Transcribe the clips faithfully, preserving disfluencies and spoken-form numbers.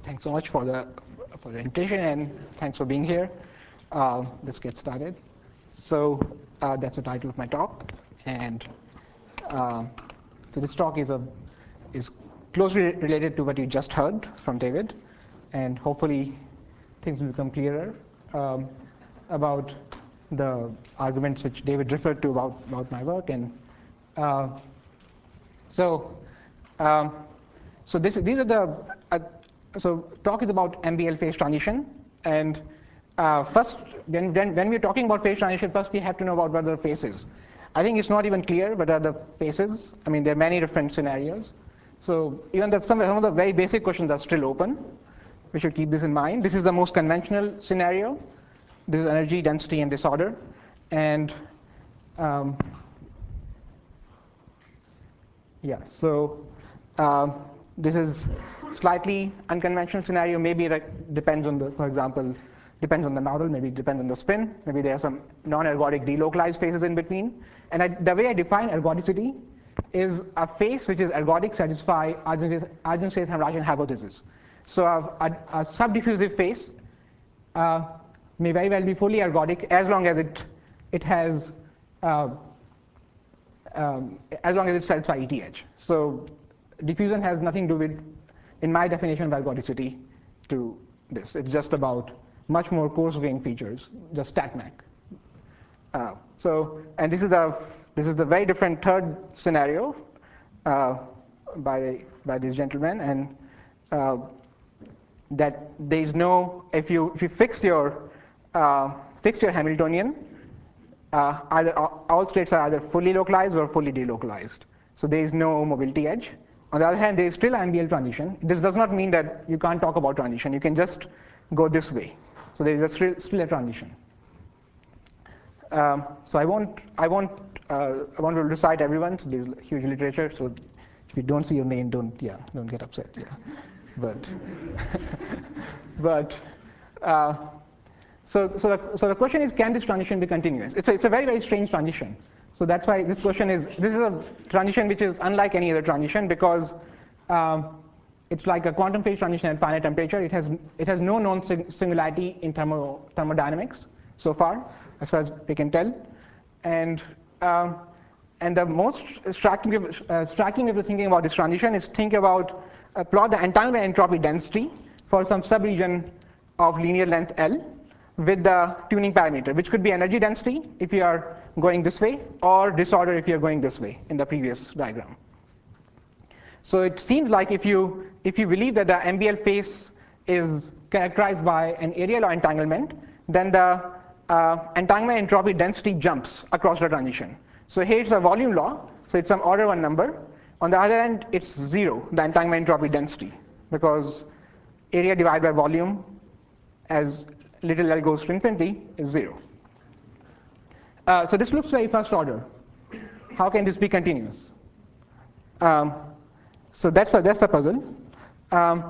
thanks so much for the for the invitation, and thanks for being here. Uh, let's get started. So uh, that's the title of my talk, and uh, so this talk is a is closely related to what you just heard from David, and hopefully things will become clearer um, about the arguments which David referred to about about my work. And uh, so um, so this these are the uh, so talk is about M B L phase transition. And uh, first, when, when, when we're talking about phase transition, first we have to know about what are the phases. I think it's not even clear what are the phases. I mean, there are many different scenarios. So even the, some, some of the very basic questions are still open. We should keep this in mind. This is the most conventional scenario. This is energy, density, and disorder. And um, yeah, so um, this is slightly unconventional scenario. Maybe it depends on the, for example, depends on the model, maybe it depends on the spin. Maybe there are some non-ergodic delocalized phases in between. And I, the way I define ergodicity is a phase which is ergodic satisfy Arjen-Statham-Rajan hypothesis. So a, a, a subdiffusive phase uh, may very well be fully ergodic as long as it, it has, uh, um, as long as it satisfies E T H. So diffusion has nothing to do with, in my definition of ergodicity, to this. It's just about much more coarse-grained features, just StatMech. Uh, so, and this is a this is the very different third scenario uh, by by these gentlemen, and uh, that there is no, if you if you fix your uh, fix your Hamiltonian, uh, either all states are either fully localized or fully delocalized. So there is no mobility edge. On the other hand, there is still M B L transition. This does not mean that you can't talk about transition. You can just go this way. So there is a still, still a transition. Um, so I won't I won't uh, I won't recite everyone. So there's huge literature. So if you don't see your name, don't yeah don't get upset. Yeah, but but uh, so so the, so the question is, can this transition be continuous? It's a, it's a very very strange transition. So that's why this question is, this is a transition which is unlike any other transition, because um, it's like a quantum phase transition at finite temperature. It has, it has no known singularity in thermo, thermodynamics so far, as far as we can tell. And, um, and the most striking, uh, striking way of thinking about this transition is think about, uh, plot the entanglement entropy density for some subregion of linear length L with the tuning parameter, which could be energy density if you are going this way, or disorder if you're going this way in the previous diagram. So it seems like if you if you believe that the M B L phase is characterized by an area law entanglement, then the uh, entanglement entropy density jumps across the transition. So here it's a volume law, so it's some order one number. On the other hand, it's zero, the entanglement entropy density, because area divided by volume as little L goes to infinity is zero. Uh, so this looks very first order. How can this be continuous? Um, so that's a, that's a puzzle. Um,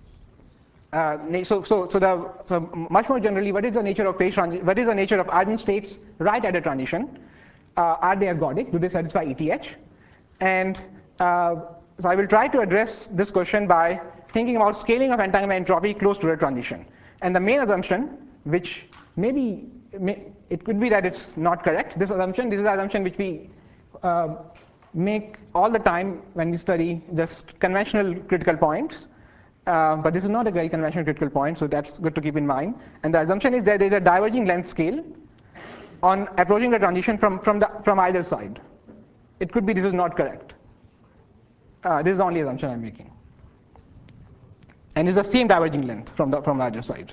uh, so, so, so, the, so much more generally, what is the nature of phase transition? What is the nature of Arjen states right at a transition? Uh, are they ergodic? Do they satisfy E T H? And uh, so I will try to address this question by thinking about scaling of entanglement entropy close to the transition. And the main assumption, which maybe may, it could be that it's not correct. This assumption, this is an assumption which we uh, make all the time when we study just conventional critical points. Uh, but this is not a very conventional critical point, so that's good to keep in mind. And the assumption is that there is a diverging length scale on approaching the transition from, from, the, from either side. It could be this is not correct. Uh, this is the only assumption I'm making. And it's the same diverging length from the from either side.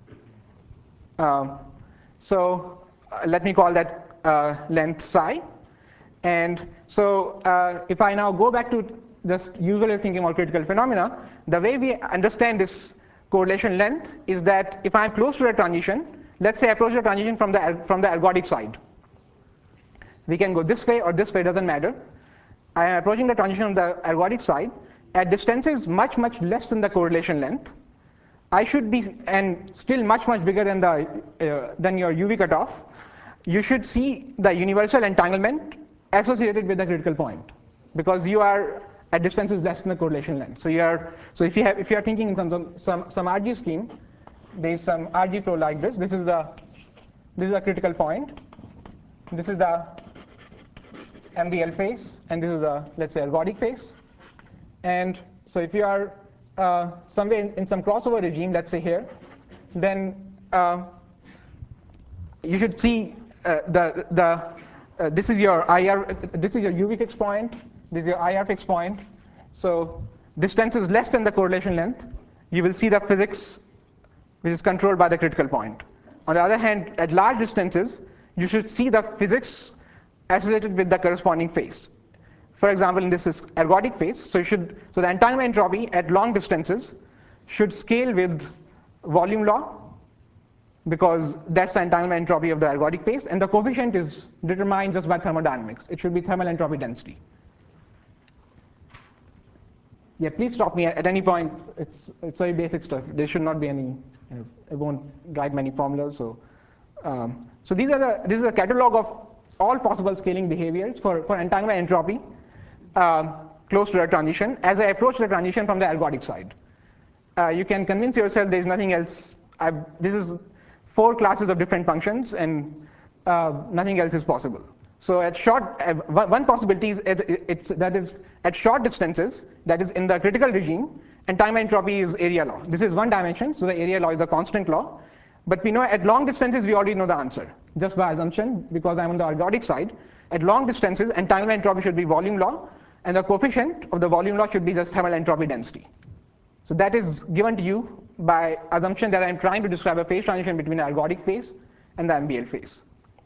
Um, so uh, let me call that uh, length psi. And so uh, if I now go back to this usual thinking about critical phenomena, the way we understand this correlation length is that if I'm close to a transition, let's say I approach the transition from the from the ergodic side. We can go this way or this way, doesn't matter. I am approaching the transition on the ergodic side at distances much, much less than the correlation length. I should be, and still much, much bigger than the uh, than your U V cutoff. You should see the universal entanglement associated with the critical point, because you are at distances less than the correlation length. So you are so if you have if you are thinking in terms of some some R G scheme, there is some R G flow like this. This is the this is a critical point. This is the M B L phase, and this is the, let's say, ergodic phase. And so if you are uh, somewhere in, in some crossover regime, let's say here, then uh, you should see uh, the the uh, this is your I R, this is your U V fixed point, this is your I R fixed point. So distance is less than the correlation length. You will see the physics which is controlled by the critical point. On the other hand, at large distances, you should see the physics associated with the corresponding phase. For example, in this is ergodic phase, so you should so the entanglement entropy at long distances should scale with volume law, because that's the entanglement entropy of the ergodic phase, and the coefficient is determined just by thermodynamics. It should be thermal entropy density. Yeah, please stop me at any point. It's it's very basic stuff. There should not be any. You know, I won't write many formulas. So, um, so these are the this is a catalog of all possible scaling behaviors for for entanglement entropy um, close to the transition. As I approach the transition from the ergodic side, uh, you can convince yourself there is nothing else. I've, this is four classes of different functions, and uh, nothing else is possible. So at short, uh, one possibility is it, it's, that is at short distances, that is in the critical regime, entanglement entropy is area law. This is one dimension, so the area law is a constant law. But we know at long distances, we already know the answer, just by assumption, because I'm on the ergodic side. At long distances, entanglement entropy should be volume law, and the coefficient of the volume law should be just thermal entropy density. So that is given to you by assumption that I'm trying to describe a phase transition between the ergodic phase and the M B L phase.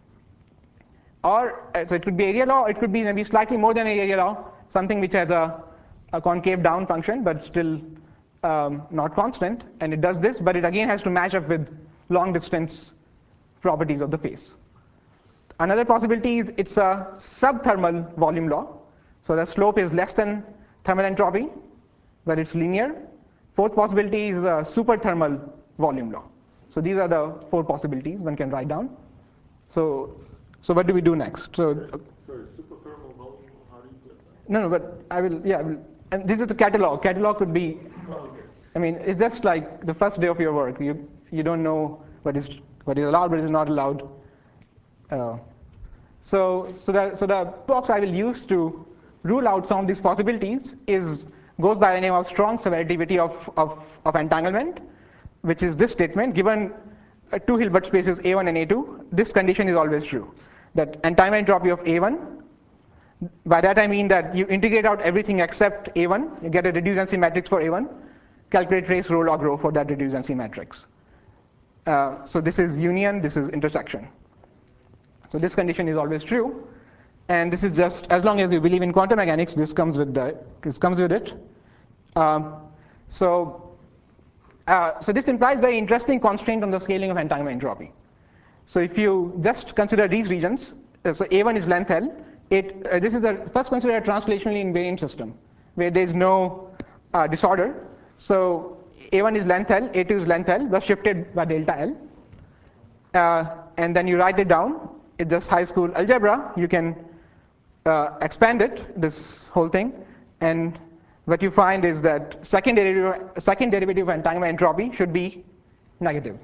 Or, so it could be area law, or it could be maybe slightly more than area law, something which has a, a concave down function, but still um, not constant, and it does this, but it again has to match up with long distance properties of the phase. Another possibility is it's a subthermal volume law, so the slope is less than thermal entropy, but it's linear. Fourth possibility is a superthermal volume law. So these are the four possibilities one can write down. So, so what do we do next? So, sorry, sorry superthermal volume, how do you get that? No, no, but I will, yeah, I will, and this is the catalog. Catalog could be, oh, okay. I mean, it's just like the first day of your work. You, you don't know what is, what is allowed, what is not allowed. Uh, so, so, the, so the box I will use to rule out some of these possibilities is goes by the name of strong subadditivity of, of, of entanglement, which is this statement. Given uh, two Hilbert spaces A one and A two, this condition is always true, that entanglement entropy of A one, by that I mean that you integrate out everything except A one, you get a reduced density matrix for A one, calculate trace rho log rho for that reduced density matrix. Uh, so this is union, this is intersection. So this condition is always true. And this is just, as long as you believe in quantum mechanics, this comes with, the, this comes with it. Um, so, uh, so this implies very interesting constraint on the scaling of entanglement entropy. So if you just consider these regions, uh, so A one is length L. It, uh, this is a, first consider a translationally invariant system, where there is no uh, disorder. So A one is length L, A two is length L, but shifted by delta L. Uh, and then you write it down. It's just high school algebra. You can uh, expand it, this whole thing, and what you find is that second derivative, second derivative of entanglement entropy should be negative.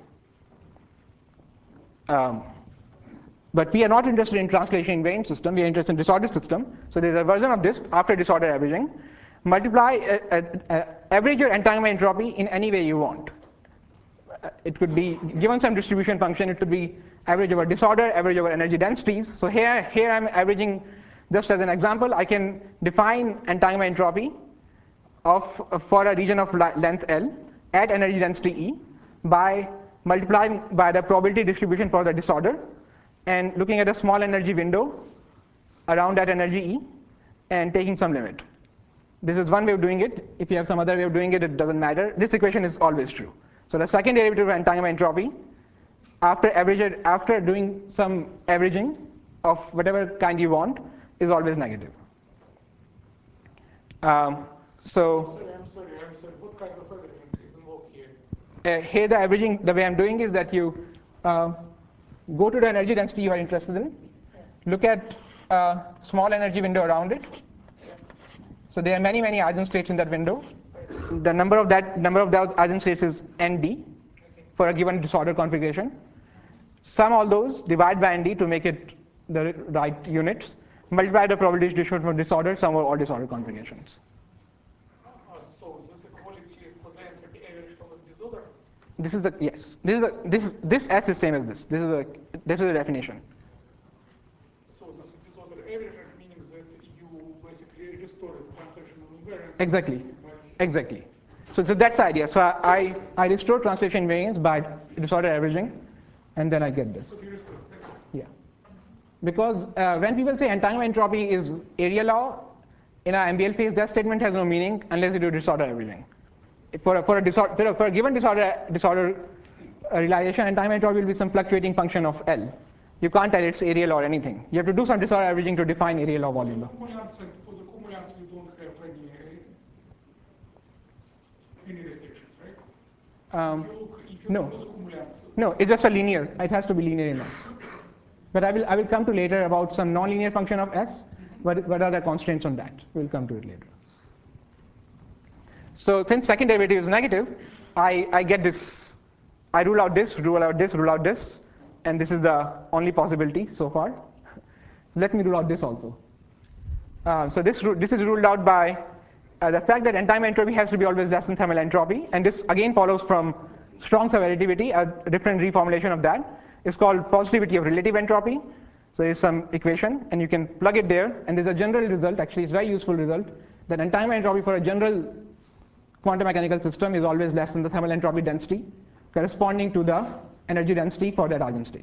Um, but we are not interested in translation invariant system. We are interested in disordered system. So there's a version of this after disorder averaging. Multiply, uh, uh, uh, average your entanglement entropy in any way you want. It could be, given some distribution function, it could be average over disorder, average over energy densities. So here, here I'm averaging, just as an example, I can define entanglement entropy of, uh, for a region of length L at energy density E by multiplying by the probability distribution for the disorder and looking at a small energy window around that energy E and taking some limit. This is one way of doing it. If you have some other way of doing it, it doesn't matter. This equation is always true. So the second derivative of entanglement entropy, after average, after doing some averaging of whatever kind you want, is always negative. Um, so Sorry, I'm sorry, I'm sorry. What kind of averaging is involved here? Uh, here the averaging, the way I'm doing is that you uh, go to the energy density you are interested in, look at a small energy window around it, So there are many, many eigenstates in that window. The number of that number of those eigenstates is N D for a given disorder configuration. Sum all those, divide by N D to make it the right units, multiply the probability distribution for disorder, sum of all disorder configurations. Uh, so this equality for the entropy average of the disorder? This is the yes. This is the this is this S is same as this. This is a this is the definition. So this disorder average meaning that you basically restore the translational invariance. Exactly. Exactly. So, so that's the idea. So I I restore translation invariance by disorder averaging, and then I get this. Yeah. Because uh, when people say entanglement entropy is area law, in our M B L phase, that statement has no meaning unless you do disorder averaging. For a, for a, disorder, for a, for a given disorder, disorder uh, realization, entanglement entropy will be some fluctuating function of L. You can't tell it's area law or anything. You have to do some disorder averaging to define area law volume law. For the cumulants, you don't have any, any restrictions, right? Um, if you look, if you no. look at the cumulants, no, it's just a linear. It has to be linear in S. But I will, I will come to later about some nonlinear function of S. What, what are the constraints on that? We'll come to it later. So since second derivative is negative, I, I get this. I rule out this, rule out this, rule out this. And this is the only possibility so far. Let me rule out this also. Uh, so this, this is ruled out by uh, the fact that entanglement entropy has to be always less than thermal entropy. And this again follows from strong subadditivity, a different reformulation of that. It's called positivity of relative entropy. So there's some equation, and you can plug it there. And there's a general result, actually it's a very useful result, that entanglement entropy for a general quantum mechanical system is always less than the thermal entropy density corresponding to the energy density for that eigenstate.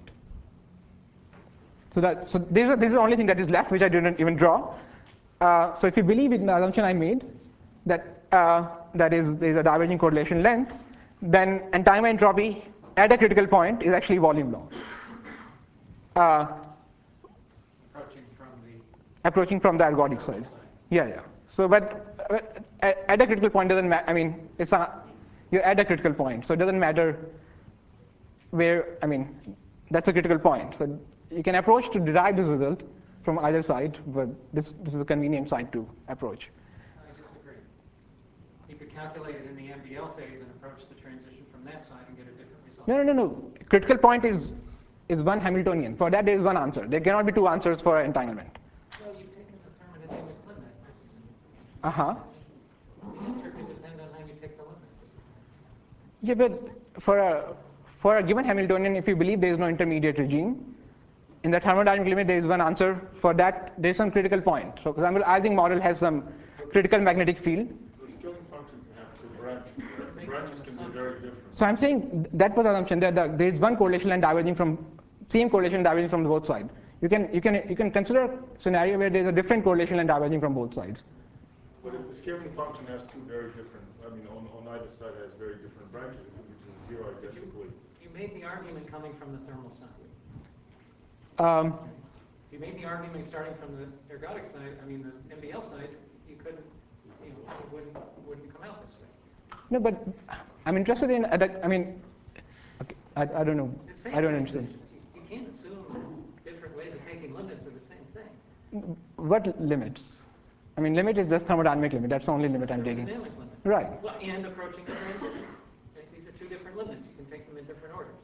So that so this is, this is the only thing that is left, which I didn't even draw. Uh, so if you believe in the assumption I made, that uh, that is there is a diverging correlation length, then entanglement entropy at a critical point is actually volume law. Uh, approaching from the approaching from the ergodic side. side. Yeah, yeah. So, but uh, at, at a critical point doesn't matter. I mean, it's a, you're at a critical point, so it doesn't matter where. I mean, that's a critical point. So you can approach to derive this result from either side, but this this is a convenient side to approach. I disagree. You could calculate it in the M B L phase and approach the transition from that side and get a different result. No, no, no, no. Critical point is is one Hamiltonian. For that, there is one answer. There cannot be two answers for entanglement. Well, you've taken the thermodynamic limit. Uh huh. The answer can depend on how you take the limits. Yeah, but for a for a given Hamiltonian, if you believe there is no intermediate regime, in the thermodynamic limit there is one answer. For that, there is some critical point. So, for example, Ising model has some critical magnetic field. the scaling function can have two branches. Right? Branches can be very different. So I'm saying that was the assumption that the, there is one correlation line diverging from same correlation diverging from both sides. You can you can you can consider a scenario where there is a different correlation line diverging from both sides. But if the scaling function has two very different, I mean, on, on either side has very different branches, it could be to zero identically. You made the argument coming from the thermal side. Um, You made the argument starting from the ergodic side, I mean the M B L side, you couldn't, you know, it wouldn't, wouldn't come out this way. no, but I'm interested in. I mean, okay, I, I don't know. It's I don't phase understand. transitions. You, you can't assume different ways of taking limits of the same thing. What limits? I mean, limit is just thermodynamic limit. That's the only limit I'm taking. Thermodynamic limit. Right. Well, and approaching the transition. Right? These are two different limits. You can take them in different orders.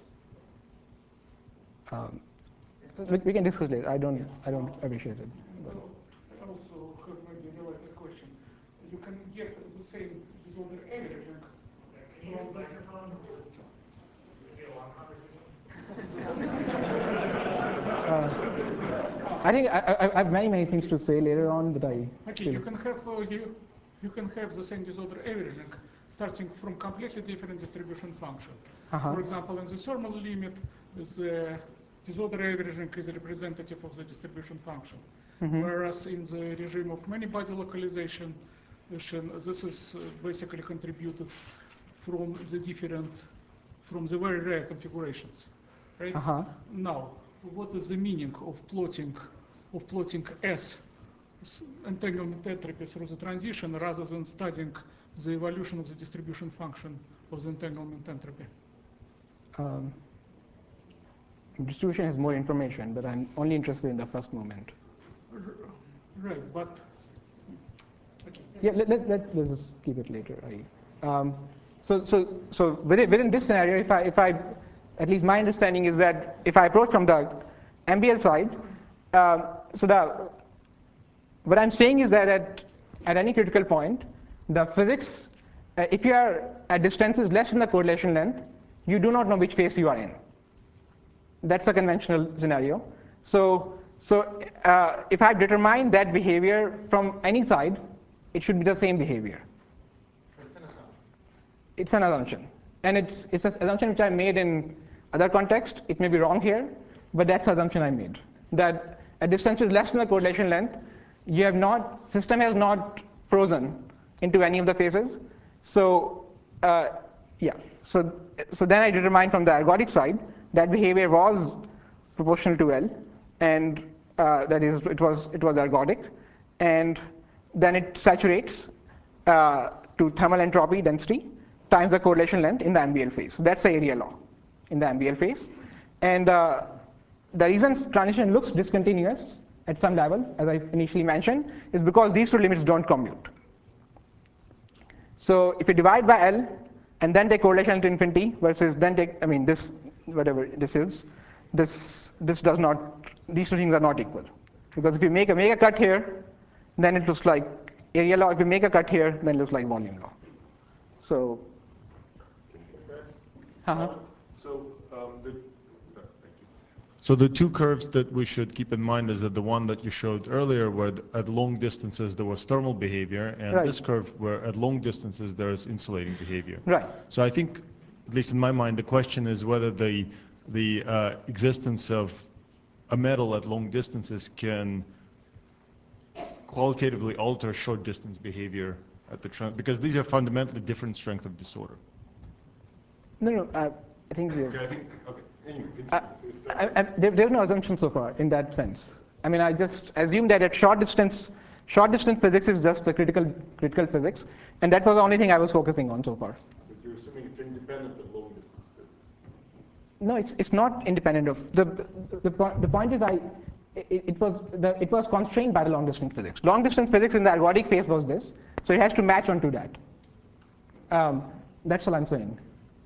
Um, we, we can discuss later. I don't. I don't appreciate it. But. I also have maybe a related question. You can get the same disorder averaging from the Uh, I think I, I, I have many many things to say later on, but I. Okay, you can have uh, you, you can have the same disorder averaging starting from completely different distribution function. Uh-huh. For example, in the thermal limit, the disorder averaging is representative of the distribution function, Mm-hmm. whereas in the regime of many-body localization, this is uh, basically contributed from the different, from the very rare configurations, right? Uh-huh. Now, what is the meaning of plotting, of plotting S entanglement entropy through the transition rather than studying the evolution of the distribution function of the entanglement entropy? Um, distribution has more information, but I'm only interested in the first moment. R right, but Okay. Yeah, let, let, let, let's just keep it later. I, um, so, so, so within, within this scenario, if I, if I, at least my understanding is that if I approach from the M B L side, um, so the, what I'm saying is that at, at any critical point, the physics, uh, if you are at distances less than the correlation length, you do not know which phase you are in. That's a conventional scenario. So, so uh, if I determine that behavior from any side, it should be the same behavior. It's an assumption. It's an assumption. And it's, it's an assumption which I made in other context. It may be wrong here, but that's the assumption I made. That at distances less than the correlation length, you have not, system has not frozen into any of the phases. So, uh, yeah. So, so then I determined from the ergodic side that behavior was proportional to L, and uh, that is, it was, it was ergodic. And then it saturates uh, to thermal entropy density times the correlation length in the M B L phase. So that's the area law in the M B L phase. And uh, the reason transition looks discontinuous at some level, as I initially mentioned, is because these two limits don't commute. So if you divide by L and then take correlation to infinity versus then take, I mean, this, whatever this is, this, this does not, these two things are not equal. Because if you make a, make a cut here, then it looks like area law. If you make a cut here, then it looks like volume law. So, uh-huh. So um, the, sorry, thank you. So the two curves that we should keep in mind is that the one that you showed earlier, where at long distances there was thermal behavior, and Right. this curve where at long distances there is insulating behavior. Right. So I think, at least in my mind, the question is whether the the uh, existence of a metal at long distances can qualitatively alter short distance behavior at the trans, because these are fundamentally different strength of disorder. No, no, uh, I think we have, Okay, I think, okay. Anyway, I, I, I, there, there's no assumption so far in that sense. I mean, I just assume that at short distance, short distance physics is just the critical, critical physics, and that was the only thing I was focusing on so far. But you're assuming it's independent of long distance physics. No, it's, it's not independent of, the, the, the, the point is I, it, it, was the, it was constrained by the long distance physics. Long distance physics in the ergodic phase was this, so it has to match onto that. Um, that's all I'm saying.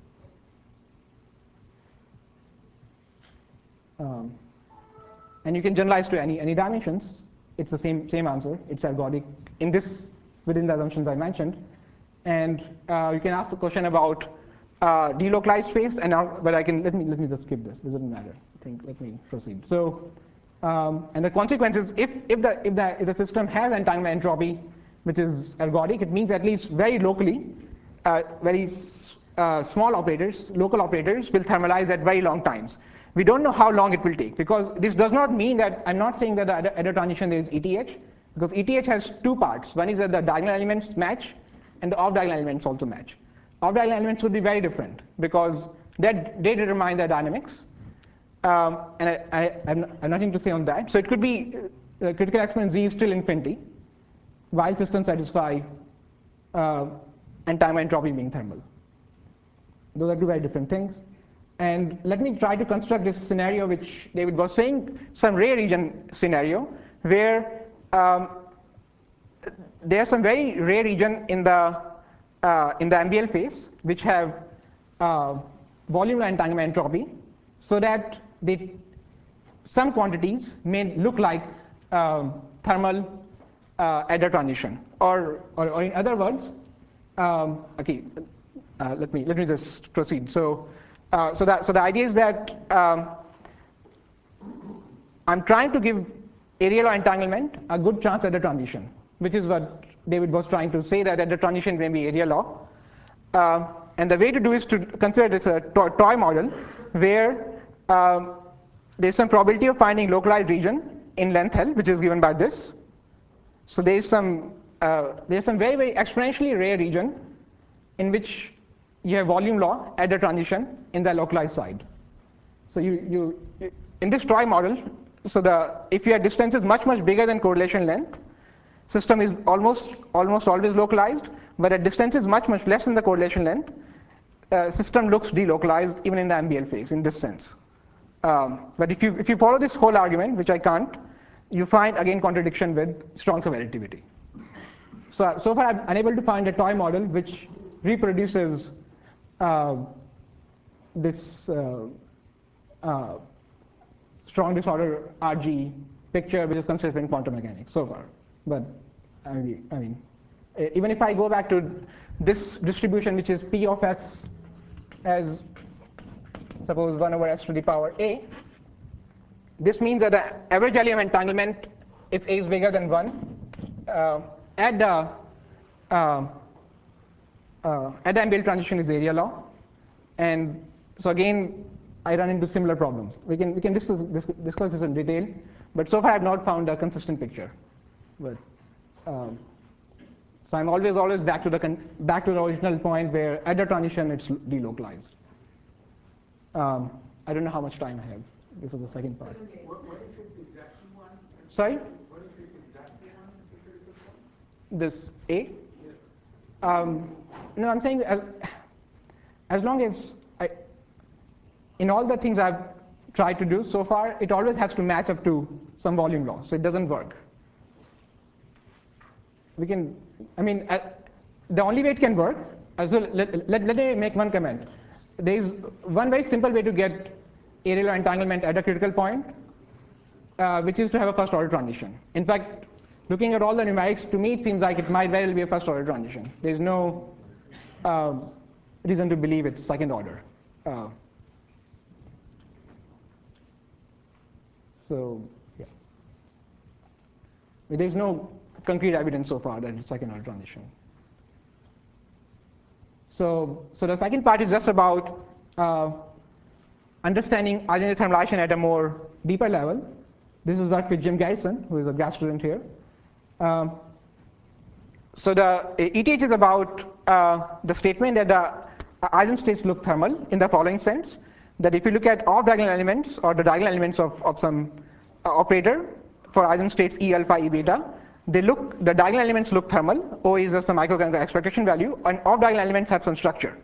Um, and you can generalize to any, any dimensions. It's the same, same answer. It's ergodic in this, within the assumptions I mentioned. And uh, you can ask the question about uh, delocalized phase, and now, but I can, let me, let me just skip this. It doesn't matter. I think, let me proceed. So, um, and the consequences, if, if, the, if, the, if the system has entanglement entropy, which is ergodic, it means at least very locally, uh, very uh, small operators, local operators will thermalize at very long times. We don't know how long it will take, because this does not mean that, I'm not saying that the at a transition there is E T H, because E T H has two parts. One is that the diagonal elements match, and the off-diagonal elements also match. Off-diagonal elements would be very different, because that, they determine the dynamics. Um, and I, I, I'm, I have nothing to say on that. So it could be, uh, critical exponent z is still infinity, while systems satisfy uh, entanglement entropy being thermal. Those are two very different things. And let me try to construct this scenario which David was saying, some ray region scenario, where um, there's some very rare region in the, uh, in the M B L phase which have uh, volume law entanglement entropy, so that they, some quantities may look like um, thermal uh, at a transition. Or, or, or in other words, um, okay, uh, let me, let me just proceed. So. Uh, so, that, so the idea is that um, I'm trying to give area law entanglement a good chance at the transition, which is what David was trying to say, that at the transition may be area law. Uh, and the way to do is to consider this a to toy model, where um, there's some probability of finding localized region in length L, which is given by this. So there's some, uh, there's some very, very exponentially rare region in which you have volume law at the transition in the localized side. So you, you in this toy model, so the if your distance is much much bigger than correlation length, system is almost almost always localized. But at distances much much less than the correlation length, uh, system looks delocalized even in the M B L phase in this sense. Um, but if you if you follow this whole argument, which I can't, you find again contradiction with strong subadditivity. So, so far I'm unable to find a toy model which reproduces uh, this uh, uh, strong disorder R G picture which is consistent in quantum mechanics so far. But I mean, I mean, even if I go back to this distribution which is P of S as suppose one over S to the power A, this means that the average value of entanglement if A is bigger than one uh, at the uh, uh, at the M-Bale transition is area law. And so again, I run into similar problems. We can we can discuss, discuss this in detail, but so far I have not found a consistent picture. But um, so I'm always always back to the con back to the original point where at the transition it's delocalized. Um, I don't know how much time I have. This was the second part. What, what if it's exactly one? Sorry? What if it's exactly one? This A? Yes. Um, no, I'm saying as, as long as I, in all the things I've tried to do so far, it always has to match up to some volume law, so it doesn't work. We can, I mean, uh, the only way it can work, as well, let, let, let me make one comment. There is one very simple way to get area law entanglement at a critical point, uh, which is to have a first order transition. In fact, looking at all the numerics, to me it seems like it might very well be a first order transition. There's no uh, reason to believe it's second order. Uh, so, yeah. There's no concrete evidence so far that it's second order transition. So, so the second part is just about uh, understanding eigenvalue thermalization at a more deeper level. This is work with Jim Garrison, who is a grad student here. Um, so the E T H is about uh, the statement that the eigenstates look thermal in the following sense, that if you look at off diagonal elements or the diagonal elements of, of some uh, operator for eigenstates E alpha, E beta, they look, the diagonal elements look thermal. O is just the microcanonical expectation value, and off diagonal elements have some structure,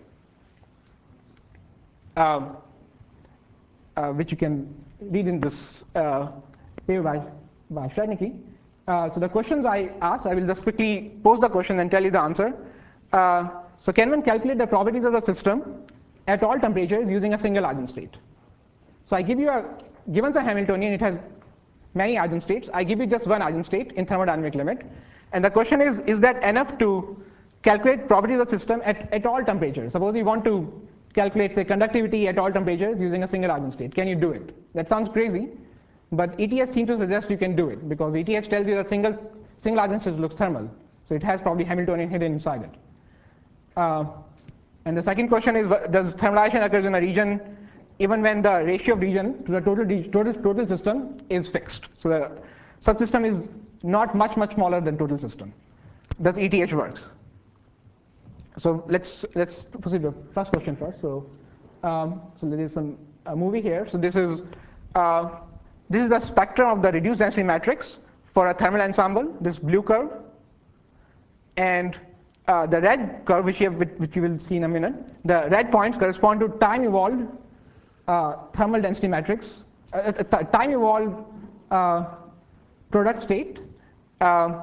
um, uh, which you can read in this uh, paper by, by Schrednicki. Uh, so the questions I asked, I will just quickly pose the question and tell you the answer. Uh, so can one calculate the properties of the system at all temperatures using a single eigenstate? So I give you a, given the Hamiltonian, it has many eigenstates. I give you just one eigenstate in thermodynamic limit. And the question is, is that enough to calculate properties of the system at, at all temperatures? Suppose you want to calculate, say, conductivity at all temperatures using a single eigenstate. Can you do it? That sounds crazy, but E T H seems to suggest you can do it, because E T H tells you that single, single eigenstate looks thermal. So it has probably Hamiltonian hidden inside it. Uh, and the second question is, does thermalization occurs in a region even when the ratio of region to the total, total, total system is fixed? So the subsystem is not much, much smaller than total system. Does E T H works? So let's, let's proceed to the first question first. So, um, so there is some a movie here. So this is, uh, this is the spectrum of the reduced density matrix for a thermal ensemble, this blue curve. And uh, the red curve, which you, have, which you will see in a minute, the red points correspond to time evolved uh, thermal density matrix, uh, th time evolved uh, product state. Uh,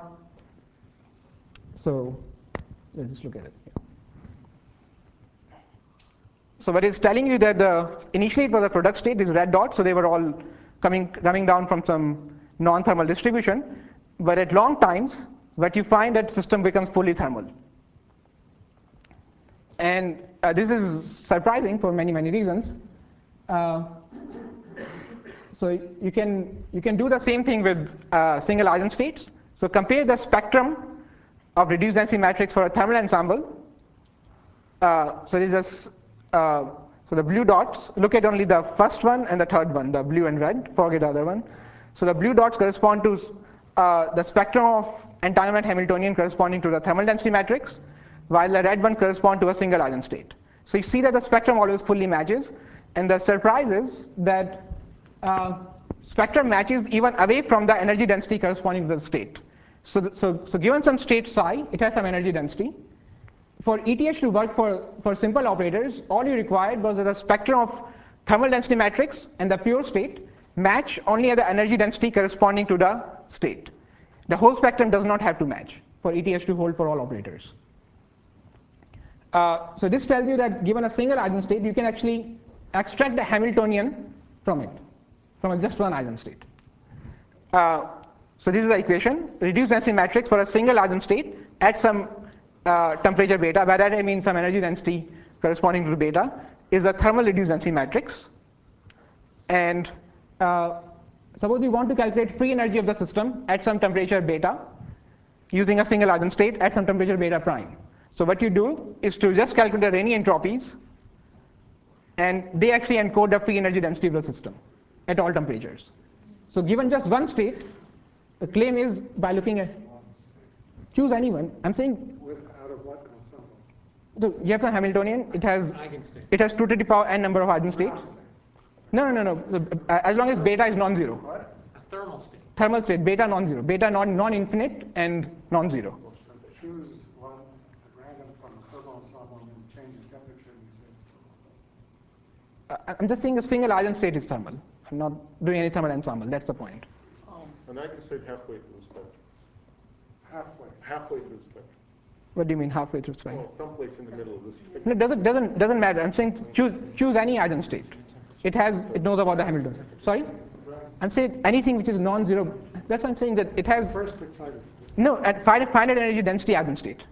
so let's just look at it. So what it's telling you that the, initially it was a product state, these red dots, so they were all coming, coming down from some non-thermal distribution. But at long times, what you find that system becomes fully thermal. And uh, this is surprising for many, many reasons. Uh, so you can, you can do the same thing with uh, single eigenstates. So compare the spectrum of reduced density matrix for a thermal ensemble. Uh, so this is uh, so the blue dots, look at only the first one and the third one, the blue and red, forget the other one. So the blue dots correspond to uh, the spectrum of entanglement Hamiltonian corresponding to the thermal density matrix, while the red one corresponds to a single eigenstate. So you see that the spectrum always fully matches, and the surprise is that uh, spectrum matches even away from the energy density corresponding to the state. So, th so, so given some state psi, it has some energy density. For E T H to work for, for simple operators, all you required was that the spectrum of thermal density matrix and the pure state match only at the energy density corresponding to the state. The whole spectrum does not have to match. for E T H to hold for all operators. Uh, so this tells you that given a single eigenstate, you can actually extract the Hamiltonian from it, from a just one eigenstate. Uh, so this is the equation: reduced density matrix for a single eigenstate at some uh, temperature beta. By that I mean some energy density corresponding to beta is a thermal reduced density matrix. And uh, suppose we want to calculate free energy of the system at some temperature beta using a single eigenstate at some temperature beta prime. So what you do is to just calculate the Rayleigh entropies, and they actually encode the free energy density of the system at all temperatures. So given just one state, the claim is by looking at, choose anyone. I'm saying, Out of what ensemble? so you have a Hamiltonian, it has, Eigenstate. it has two to the power n number of eigenstates. No, no, no, no. As long as beta is non-zero. What? A thermal state. Thermal state, beta non-zero. Beta non, non-infinite and non-zero. So choose one at random from the thermal ensemble and then change its temperature. and you say Uh, I'm just saying a single eigenstate is thermal. I'm not doing any thermal ensemble. That's the point. Um, And I can say halfway through the spectrum. halfway. Halfway through the spectrum. What do you mean halfway through spectrum? Well, someplace in the middle of the spectrum. No, it doesn't doesn't doesn't matter. I'm saying choose choose any eigenstate. It has it knows about the Hamiltonian. Sorry, I'm saying anything which is non-zero. That's what I'm saying, that it has First excited state. no at finite finite energy density eigenstate.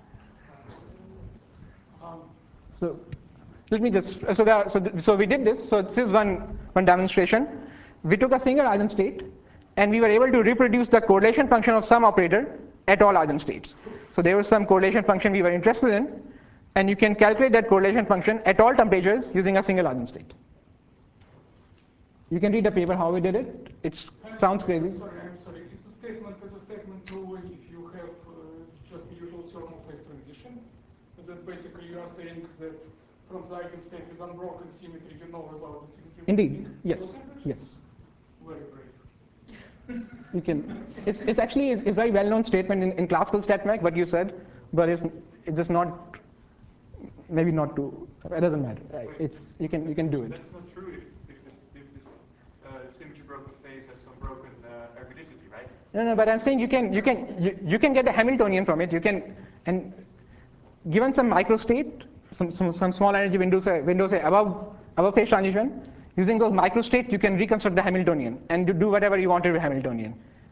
um, So let me just so the, so the, so we did this. So this is one one demonstration. We took a single eigenstate and we were able to reproduce the correlation function of some operator at all eigenstates. So there was some correlation function we were interested in, and you can calculate that correlation function at all temperatures using a single eigenstate. You can read the paper how we did it. It sounds crazy. I'm sorry, I'm sorry. It's a statement, it's a statement true if you have uh, just the usual thermal phase transition. Then basically you are saying that from the eigenstate with unbroken symmetry, you know about the symmetry. Indeed, yes, Temperatures? yes. Very brave. You can. It's it's actually it's very well-known statement in, in classical StatMech what you said, but it's it's just not maybe not too. It doesn't matter. Right? It's you can you can do it. That's not true if, if this, if this uh, symmetry broken phase has some broken uh, ergodicity, right? No, no, but I'm saying you can you can you, you can get the Hamiltonian from it. You can, and given some microstate, some some, some small energy windows say, windows say above above phase transition, using those microstates you can reconstruct the Hamiltonian and you do whatever you want with the Hamiltonian.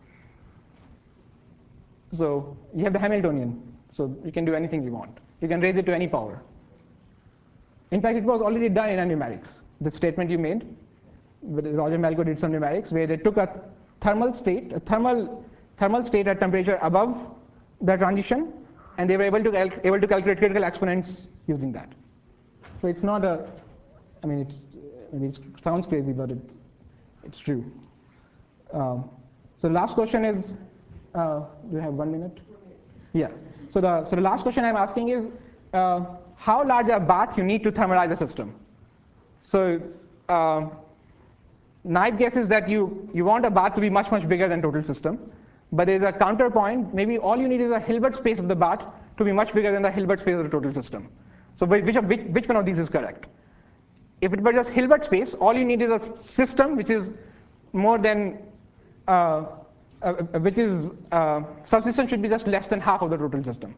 So you have the Hamiltonian, so you can do anything you want. You can raise it to any power. In fact, it was already done in numerics. The statement you made, Roger Melko did some numerics where they took a thermal state, a thermal thermal state at temperature above the transition, and they were able to cal- able to calculate critical exponents using that. So it's not a, I mean, it's I mean, it sounds crazy, but it, it's true. Um, so last question is, uh, do you have one minute? Yeah. So the so the last question I'm asking is, uh, how large a bath you need to thermalize a system? So uh, naive guess is that you you want a bath to be much much bigger than total system, but there's a counterpoint. Maybe all you need is a Hilbert space of the bath to be much bigger than the Hilbert space of the total system. So which of which which one of these is correct? If it were just Hilbert space, all you need is a system which is more than, uh, uh, which is, uh, subsystem should be just less than half of the total system.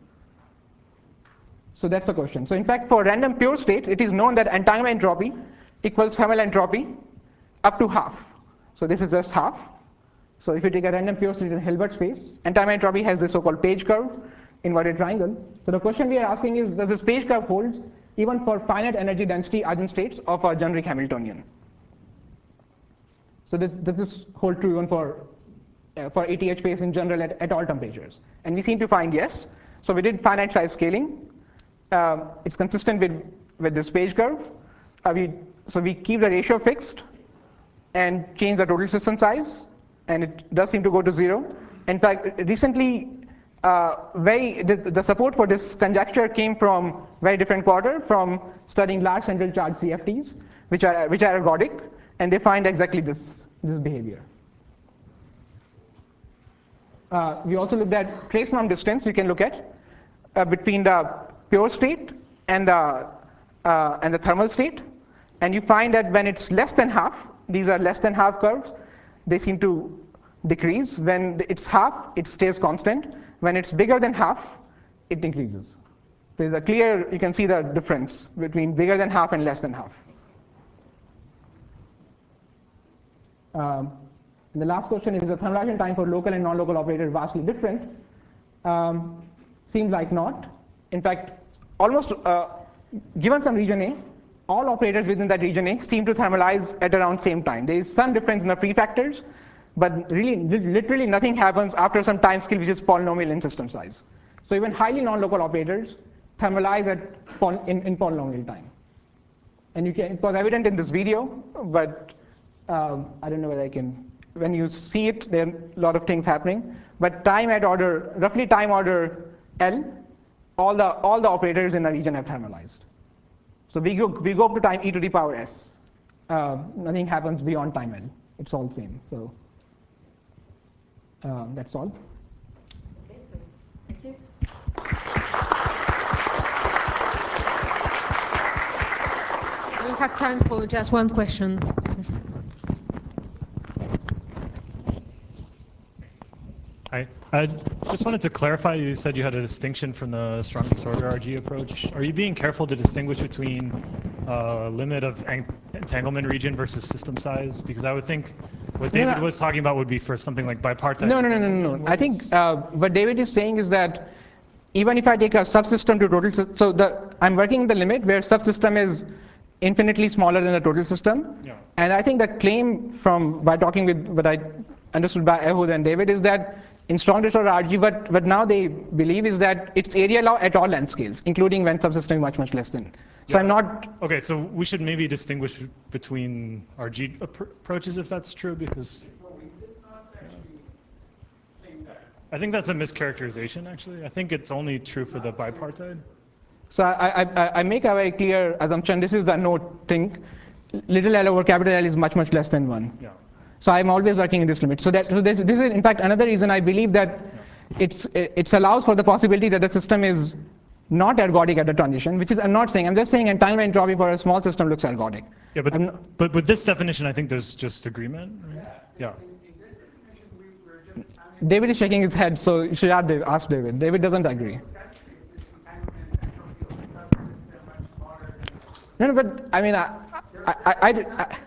So that's the question. So in fact, for random pure states, it is known that entanglement entropy equals thermal entropy up to half. So this is just half. So if you take a random pure state in Hilbert space, entanglement entropy has this so-called page curve, inverted triangle. So the question we are asking is, does this page curve hold even for finite energy density eigenstates of a generic Hamiltonian? So does, does this hold true even for uh, for A T H space in general at, at all temperatures? And we seem to find yes. So we did finite size scaling. Um, it's consistent with, with this page curve. Uh, we, so we keep the ratio fixed and change the total system size, and it does seem to go to zero. In fact, recently, uh, very the, the support for this conjecture came from very different quarter, from studying large central charge C F Ts, which are which are ergodic, and they find exactly this this behavior. Uh, we also looked at trace norm distance. You can look at uh, between the pure state and the uh, and the thermal state, and you find that when it's less than half, these are less than half curves, they seem to decrease. When it's half, it stays constant, When it's bigger than half, it increases. There's a clear, you can see the difference between bigger than half and less than half. Um, and the last question is, is the thermalization time for local and non-local operators vastly different? Um, seems like not. In fact, almost uh, given some region A, all operators within that region A seem to thermalize at around same time. There is some difference in the prefactors, but really, literally nothing happens after some time scale which is polynomial in system size. So even highly non-local operators thermalize at in, in polynomial time. And you can, it was evident in this video, but um, I don't know whether I can, when you see it, there are a lot of things happening. But time at order, roughly time order L, all the, all the operators in the region have thermalized. So we go, we go up to time e to the power s. Uh, nothing happens beyond time L. It's all same. So uh, that's all. Okay, so thank you. We have time for just one question. Yes. Hi. I just wanted to clarify, you said you had a distinction from the strong disorder R G approach. Are you being careful to distinguish between uh, limit of entanglement region versus system size? Because I would think what David no, no. was talking about would be for something like bipartite. No, no, no, no, no. no. I think uh, what David is saying is that even if I take a subsystem to total system, so the, I'm working in the limit where subsystem is infinitely smaller than the total system. Yeah. And I think the claim from, by talking with what I understood by Ehud and David is that in strong disorder R G, what, what now they believe is that it's area law at all length scales, including when subsystem is much, much less than. So yeah. I'm not. Okay, so we should maybe distinguish between R G approaches if that's true, because. No, we did not actually claim that. I think that's a mischaracterization, actually. I think it's only true for the bipartite. So I, I, I make a very clear assumption. This is the note thing. Little L over capital L is much, much less than one. Yeah. So I'm always working in this limit. So, that, so this, this is, in fact, another reason I believe that yeah. it's, it allows for the possibility that the system is not ergodic at the transition, which is, I'm not saying, I'm just saying entanglement entropy for a small system looks ergodic. Yeah, but, not, but with this definition, I think there's just agreement, right? Yeah. yeah. David is shaking his head, so you should ask David. David doesn't agree. No, no, but I mean, I, I, I, I, I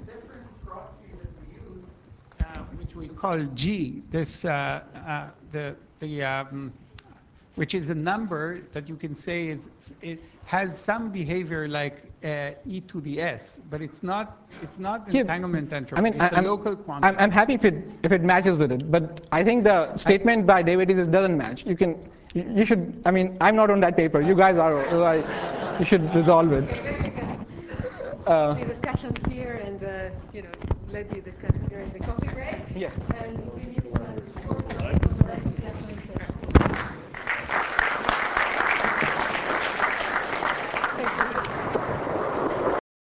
we call G, this, uh, uh, the, the, um, which is a number that you can say is, it has some behavior like uh, e to the s, but it's not, it's not yeah, entanglement entropy. I mean, it's I, a I'm, local quantity. I'm, I'm happy if it, if it matches with it, but I think the statement by David is it doesn't match. You can, you, you should, I mean, I'm not on that paper. You guys are, so I, you should resolve it. Uh, the discussion here and uh, you know, let you discuss during the coffee break. Yeah. And we need to